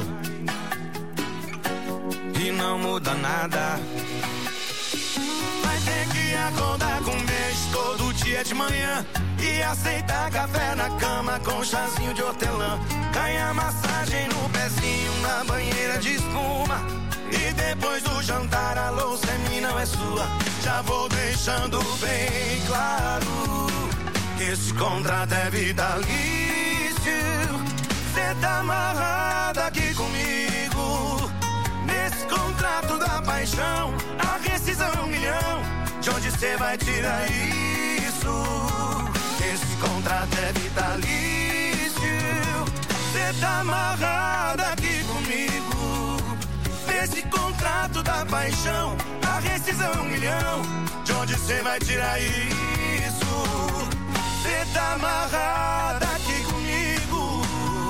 [SPEAKER 8] e não muda nada. Vai ter que acordar com um beijo todo dia de manhã e aceitar café na cama com chazinho de hortelã. Ganha massagem no pezinho na banheira de espuma. E depois do jantar a louça é minha, não é sua. Já vou deixando bem claro que esse contrato é vitalício. Cê tá amarrada aqui comigo nesse contrato da paixão. A rescisão é um milhão, de onde cê vai tirar isso? Esse contrato é vitalício. Cê tá amarrada aqui comigo esse contrato da paixão, a rescisão é um milhão, de onde cê vai tirar isso? Cê tá amarrada aqui comigo.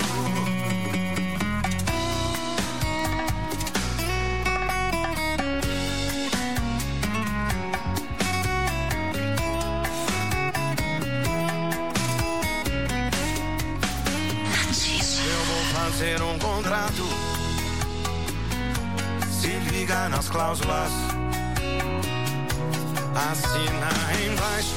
[SPEAKER 8] Eu vou fazer um contrato, se liga nas cláusulas, assina embaixo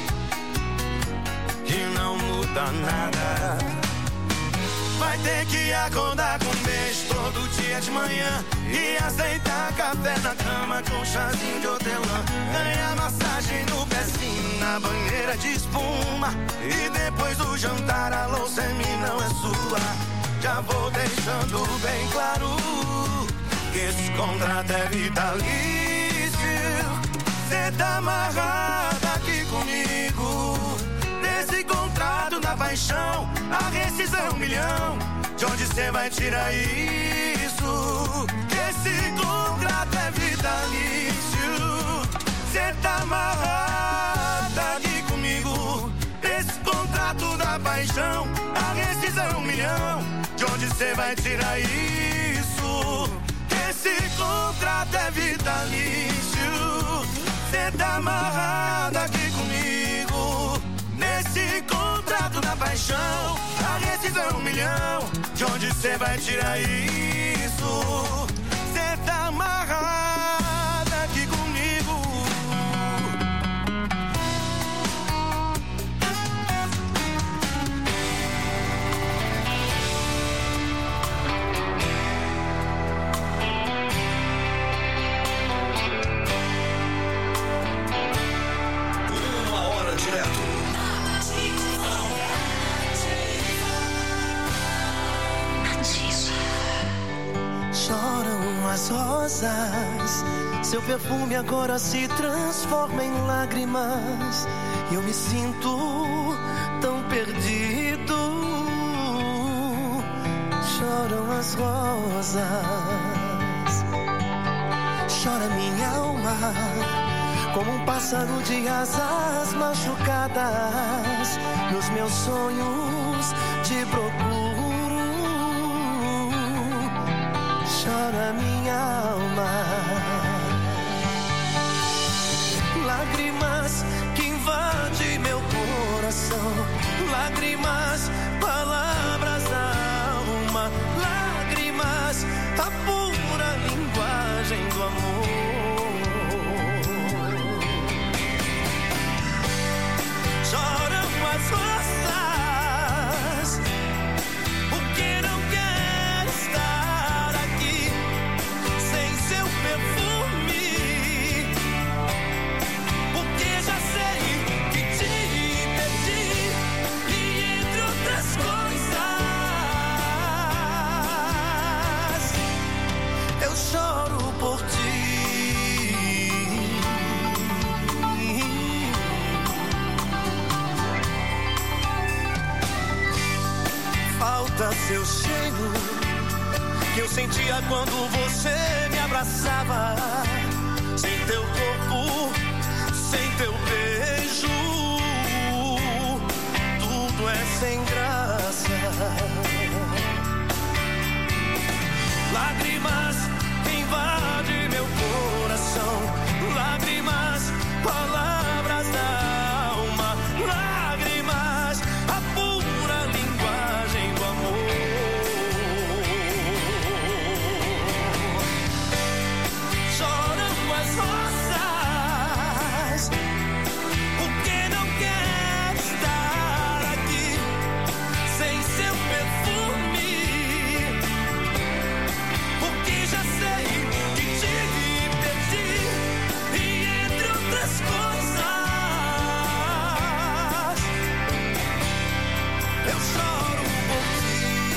[SPEAKER 8] e não muda nada. Vai ter que acordar com um beijo todo dia de manhã e aceitar café na cama com chazinho de hortelã. Ganhar massagem no pezinho na banheira de espuma. E depois do jantar a louça é minha, não é sua. Já vou deixando bem claro que esse contrato é vitalício. Cê tá amarrada aqui comigo nesse contrato da paixão. A rescisão é um milhão, de onde cê vai tirar isso? Esse contrato é vitalício. Cê tá amarrada aqui comigo nesse contrato da paixão. A rescisão é um milhão, de onde cê vai tirar isso? Esse contrato é vitalício. Cê tá amarrada aqui comigo nesse contrato da paixão. A rescisão é um milhão, de onde cê vai tirar isso? Cê tá amarrada aqui comigo.
[SPEAKER 4] Choram as rosas, seu perfume agora se transforma em lágrimas. E eu me sinto tão perdido. Choram as rosas, chora minha alma, como um pássaro de asas machucadas. Nos meus sonhos te procuro. Chora minha alma, lágrimas que invadem meu coração, lágrimas, palavras a pura linguagem do amor. Choram as rosas, porque não quer estar aqui sem seu perfume, porque já sei que te perdi e entre outras coisas eu choro por ti. Falta seu cheiro que eu sentia quando você me abraçava. Sem teu corpo, sem teu beijo, tudo é sem graça. Lágrimas invadem meu coração, lágrimas, palavras da alma, lágrimas, a pura linguagem do amor. Choram as rosas, porque não quer estar aqui sem seu perfume, porque já sei que te perdi e entre outras coisas eu choro por ti.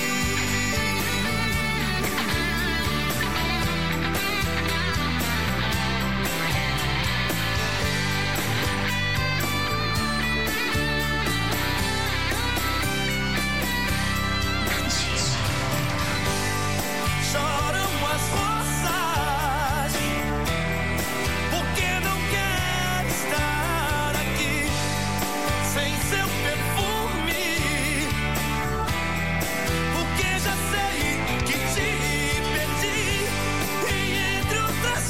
[SPEAKER 4] Choram as rosas, porque não quer estar aqui sem seu perfume, porque já sei que te perdi e entre outras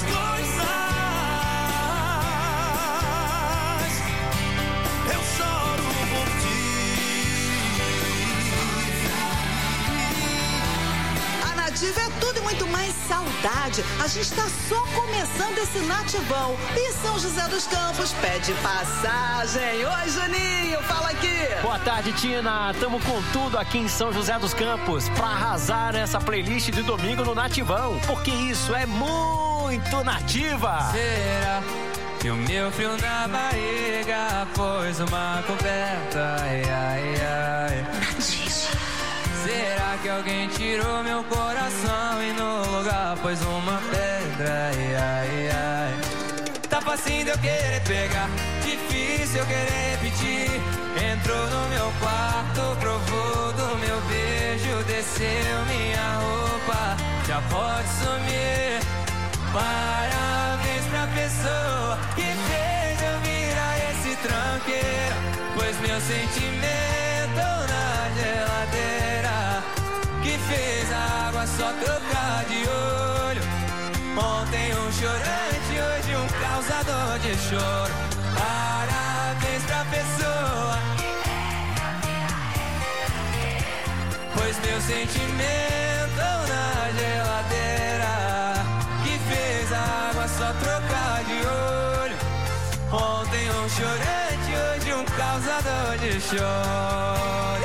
[SPEAKER 4] coisas eu choro por ti.
[SPEAKER 6] A Nativa é tudo e muito mais saudade. A gente está só começando esse nativão. E São José dos Campos pede passagem. Oi, Juninho, fala aqui.
[SPEAKER 9] Boa tarde, Tina. Tamo com tudo aqui em São José dos Campos pra arrasar essa playlist de domingo no Nativão, porque isso é muito nativa.
[SPEAKER 10] Será que o meu frio na barriga pôs uma coberta? Ai, ai, ai. Será que alguém tirou meu coração e no lugar pôs uma pedra? Ai, ai, ai. Tá facinho de eu querer pegar, difícil eu querer pedir. Entrou no meu quarto, provou do meu beijo, desceu minha roupa, já pode sumir. Parabéns pra pessoa que fez eu virar esse tranqueira, pois meu sentimento na geladeira, que fez a água só trocar de olho. Ontem um chorante, hoje um causador de choro. Parabéns pra pessoa, pois meu sentimento na geladeira, que fez a água só trocar de olho. Ontem um chorante, hoje um causador de choro.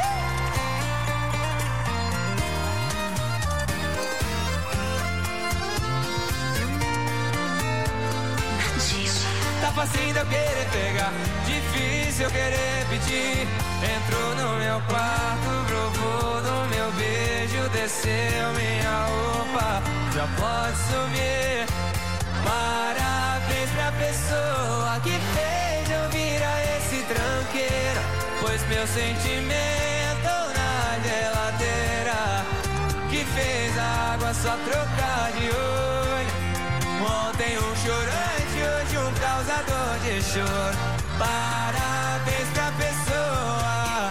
[SPEAKER 10] Tá facinho de eu querer pegar, difícil eu querer pedir. Entrou no meu quarto, provou do meu beijo, desceu minha roupa, já pode sumir. Parabéns pra pessoa que fez eu virar esse tranqueira, pois meu sentimento na geladeira, que fez a água só trocar de olho. Ontem um chorante, hoje um causador de choro. Parabéns pra pessoa,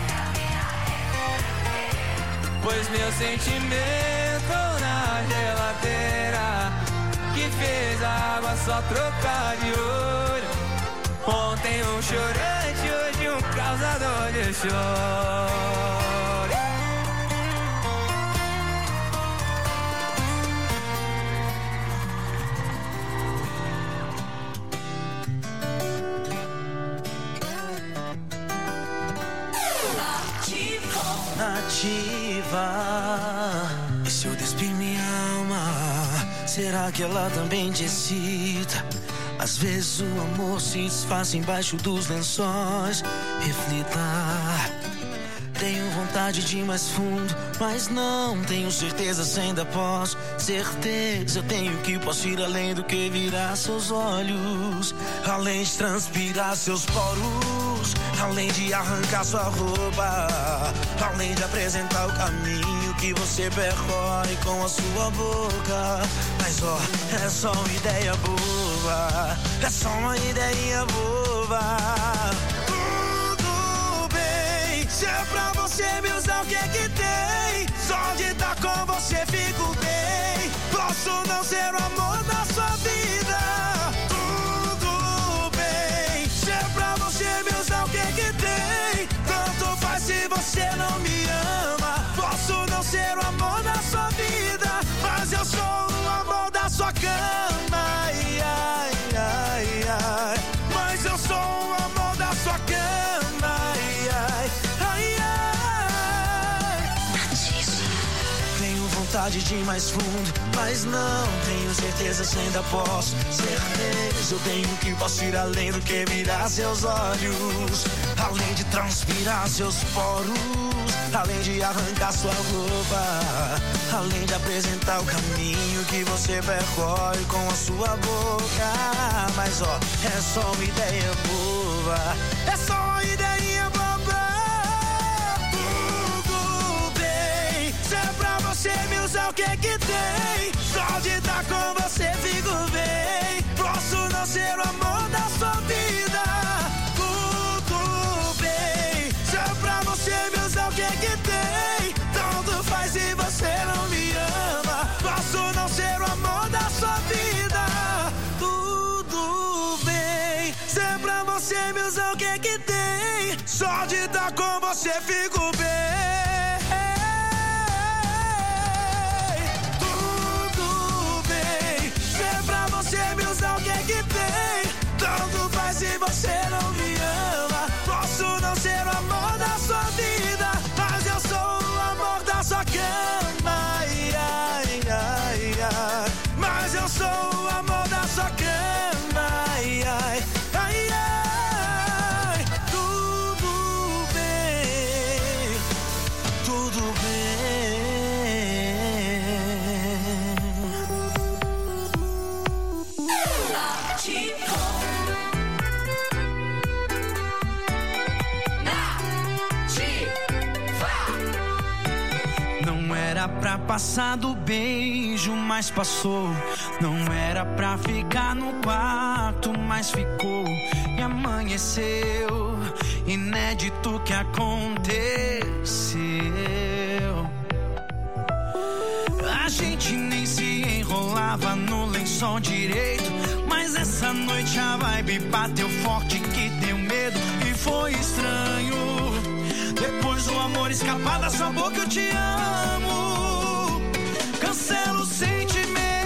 [SPEAKER 10] pois meu sentimento na geladeira, que fez a água só trocar de olho. Ontem um chorante, hoje um causador de choro.
[SPEAKER 4] nativa. E se eu despir minha alma, será que ela também te excita? Às vezes o amor se desfaz embaixo dos lençóis. Reflita. Tenho vontade de ir mais fundo, mas não tenho certeza se ainda posso. Certeza eu tenho que posso ir além do que virar seus olhos, além de transpirar seus poros, além de arrancar sua roupa, além de apresentar o caminho que você percorre com a sua boca. Mas ó, é só uma ideia boba, é só uma ideia boba. Se é pra você me usar, o que é que tem? Só de estar com você fico bem. Posso não ser o amor da sua vida, tudo bem. Se é pra você me usar, o que é que tem? Tanto faz se você não me ama. Posso não ser o amor da sua vida, mas eu sou o amor da sua cama. Ai, ai, ai, ai. Mas eu sou o amor da sua cama. Ai, ai. Vontade de ir mais fundo, mas não tenho certeza se ainda posso. Certeza eu tenho que posso ir além do que virar seus olhos, além de transpirar seus poros, além de arrancar sua roupa, além de apresentar o caminho que você percorre com a sua boca. Mas ó, é só uma ideia boba, é só uma ideia boba. Você me usa, o que é que tem? Só de estar com você fico bem. Posso não ser o amor da sua vida, tudo bem. Se é pra você me usar, o que é que tem? Tanto faz se você não me ama. Posso não ser o amor da sua vida, tudo bem. Se é pra você me usar, o que é que tem? Só de estar com você fico bem. Tanto faz se você não me ama. Posso não ser o amor da sua vida, mas eu sou o amor da sua cama. Ai, ai, ai, ai. Mas eu sou o amor da sua cama. Ai, ai, ai, ai. Tudo bem, tudo bem. Era pra passar do beijo, mas passou. Não era pra ficar no quarto, mas ficou. E amanheceu, inédito que aconteceu. A gente nem se enrolava no lençol direito, mas essa noite a vibe bateu forte que deu medo. E foi estranho, depois do amor escapar da sua boca, eu te amo. Cancela o sentimento,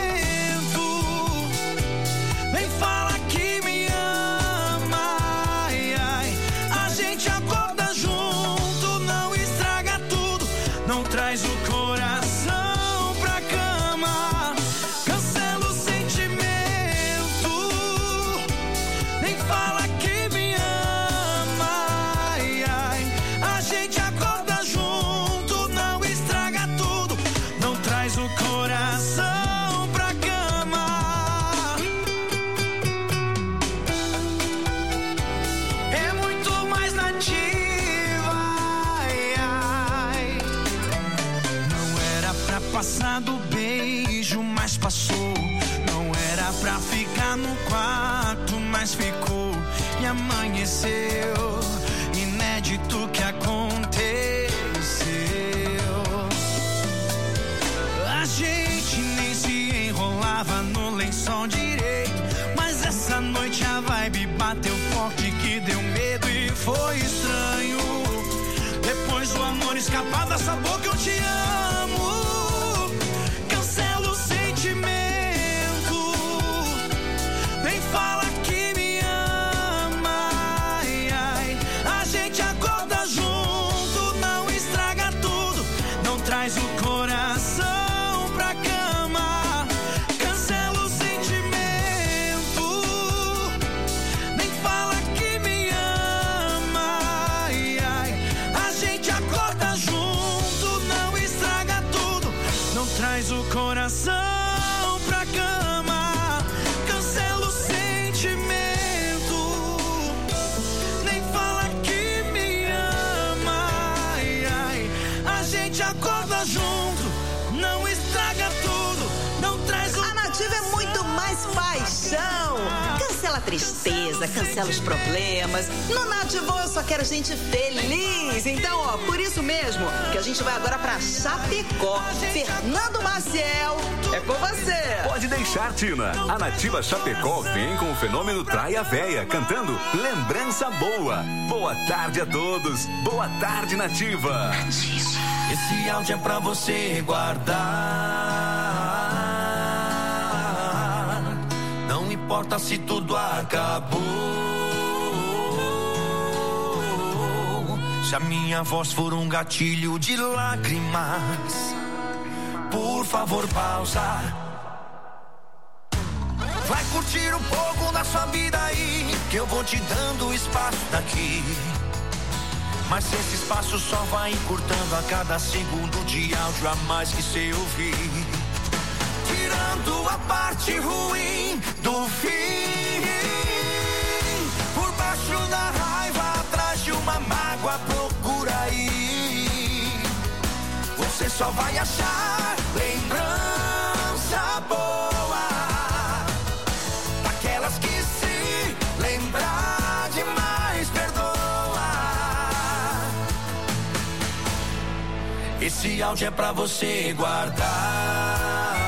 [SPEAKER 4] nem fala que me ama. Ai, ai. A gente acorda junto, não estraga tudo, não traz o coração pra cama. Cancela o sentimento, nem fala que me ama. Ai, ai. A gente acorda junto, não estraga tudo, não traz o coração pra cama. É muito mais nativa. Ai, ai. Não era pra passar do beijo, mas passou. Não era pra ficar no quarto, mas ficou. E amanheceu, inédito que aconteceu. A gente nem se enrolava no lençol direito, mas essa noite a vibe bateu forte que deu medo. E foi estranho, depois do amor escapar da sua boca, eu te amo. Cancela o sentimento, nem fala que me ama. Ai, ai. A gente acorda junto, não estraga tudo,
[SPEAKER 6] cancela a tristeza, cancela os problemas. No Nativão eu só quero gente feliz. Então, ó, por isso mesmo que a gente vai agora pra Chapecó. Fernando Maciel, é com você.
[SPEAKER 11] Pode deixar, Tina. A Nativa Chapecó vem com o fenômeno Praia Véia, cantando Lembrança Boa. Boa tarde a todos. Boa tarde, Nativa.
[SPEAKER 4] Esse áudio é pra você guardar. Não importa se tudo acabou. Se a minha voz for um gatilho de lágrimas, por favor, pausa. Vai curtir um pouco da sua vida aí, que eu vou te dando espaço daqui. Mas esse espaço só vai encurtando a cada segundo de áudio a mais que cê ouvir. Tirando a parte ruim do fim. Por baixo da raiva, atrás de uma mágoa, procura aí. Você só vai achar lembrança boa, daquelas que se lembrar demais perdoa. Esse áudio é pra você guardar.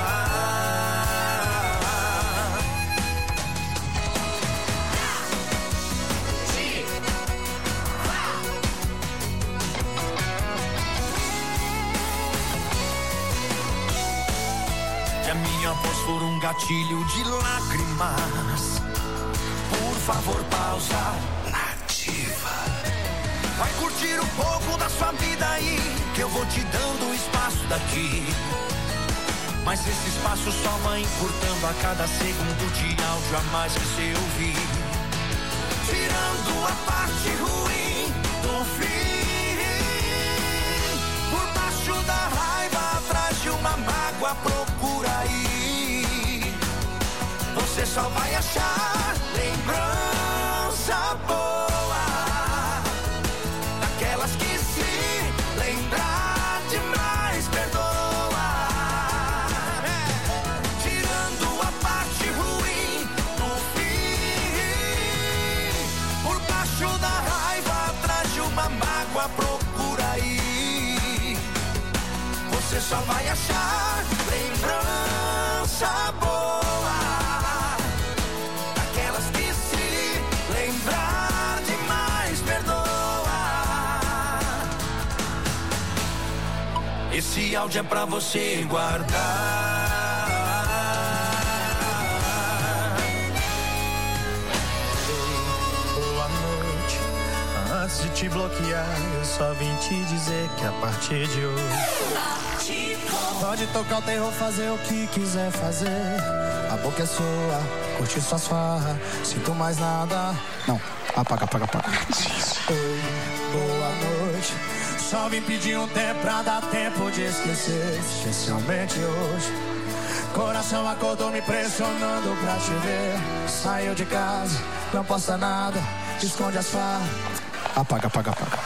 [SPEAKER 4] Se a minha voz for um gatilho de lágrimas, por favor, pausa. Nativa. Vai curtir um pouco da sua vida aí, que eu vou te dando espaço daqui. Mas esse espaço só vai encurtando a cada segundo de áudio a mais que você ouvir. Tirando a parte ruim do fim. Por baixo da raiva, atrás de uma mágoa, procura aí. Você só vai achar lembrança boa, daquelas que se lembrar demais perdoa. Tirando a parte ruim do fim. Por baixo da raiva, atrás de uma mágoa, procura aí. Você só vai achar lembrança boa, daquelas que se lembrar demais perdoa. Esse áudio é pra você guardar.
[SPEAKER 8] Boa noite. Antes de te bloquear, eu só vim te dizer que a partir de hoje pode tocar o terror, fazer o que quiser fazer. A boca é sua, curte suas farras, sinto mais nada. Não, apaga, apaga, apaga. Oi, boa noite. Só vim pedir um tempo pra dar tempo de esquecer, especialmente hoje. Coração acordou me pressionando pra te ver. Saiu de casa, não posta nada, esconde as farras. Apaga, apaga, apaga.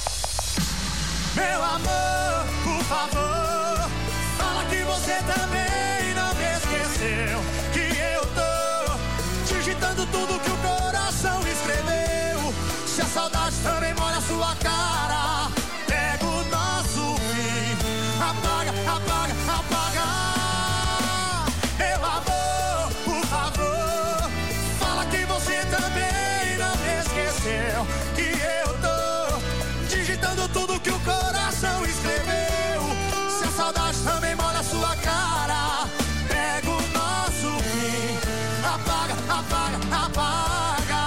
[SPEAKER 8] Meu amor, por favor, fala que você também não me esqueceu. Que eu tô digitando tudo que o coração escreveu. Se a saudade também molha a sua cara, pega o nosso fim. Apaga, apaga, apaga. Meu amor, por favor, fala que você também não me esqueceu. Que eu tô digitando tudo que o coração escreveu. Se a saudade também molha a sua cara, pega o nosso fim. Apaga, apaga, apaga.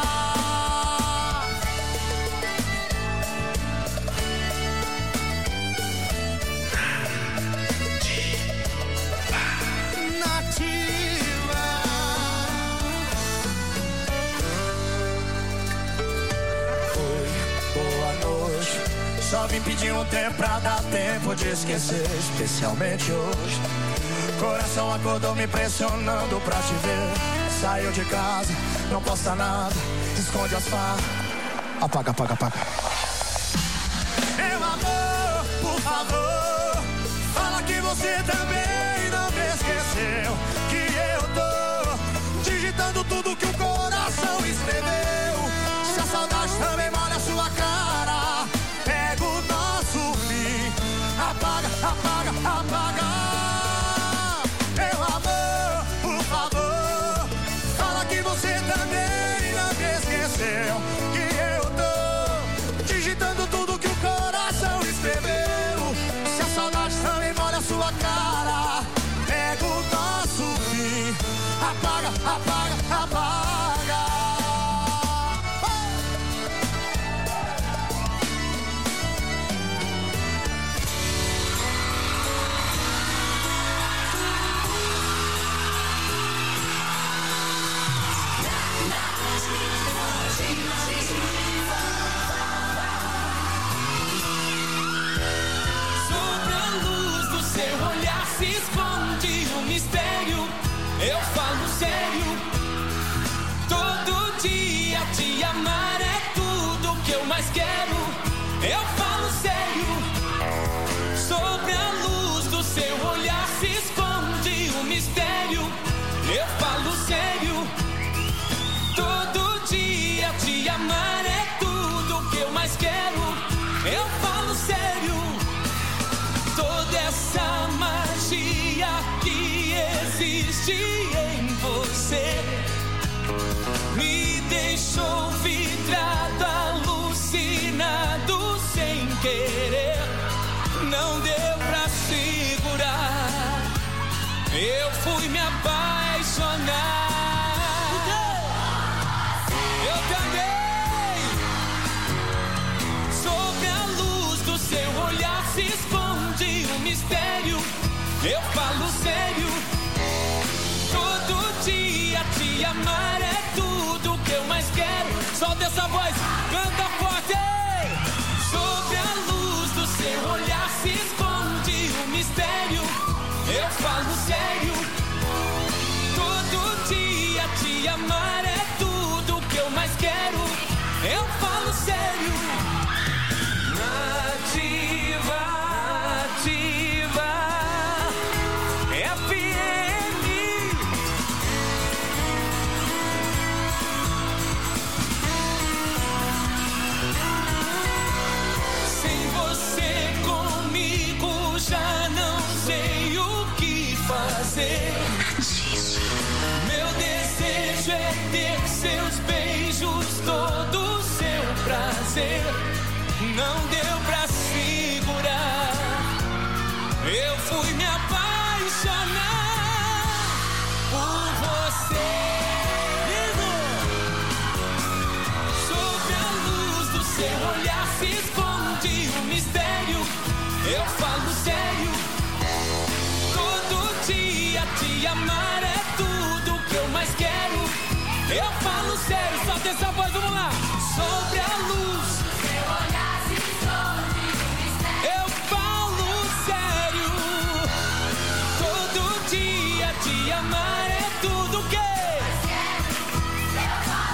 [SPEAKER 8] Nativa. Oi, boa noite. Só vim pedir um tempo pra dar tempo de esquecer, especialmente hoje. Coração acordou me pressionando pra te ver. Saiu de casa, não posta nada, esconde as farras. Apaga, apaga, apaga. Meu amor, por favor, fala que você também não me esqueceu. Que eu tô digitando tudo que o coração também não me esqueceu que eu tô digitando tudo que o coração escreveu. Se a saudade também molha a sua cara, pega o nosso fim, apaga, apaga, apaga.
[SPEAKER 10] Se esconde um mistério, eu falo sério. Todo dia te amar é tudo que eu mais quero. Eu falo sério. Sobre a luz do seu olhar se esconde um mistério. Eu falo sério. Todo dia te amar é tudo que eu mais quero. Eu falo sério. Toda essa magia que existe em você me deixou vidrado, alucinado sem querer. Não deu pra segurar, eu fui me apaixonar. Eu também. Sobre a luz do seu olhar se esconde um mistério. Eu falo sério. Todo dia te amar é tudo que eu mais quero. Solta essa voz, canta forte. Sobre a luz do seu olhar se esconde um mistério. Eu falo sério. Todo dia te amar é tudo que eu mais quero. Eu falo sério. Nativa, ativa, F M. Sem você comigo já não sei o que fazer. Meu desejo é ter seus beijos, todo o seu prazer. Não deu pra segurar, eu fui me apaixonar por você. Sobre a luz do seu olhar se esconde um mistério. Eu falo sério. Todo dia te amar é tudo que eu mais quero. Eu falo sério, só tem essa voz, vamos lá. Sobre a luz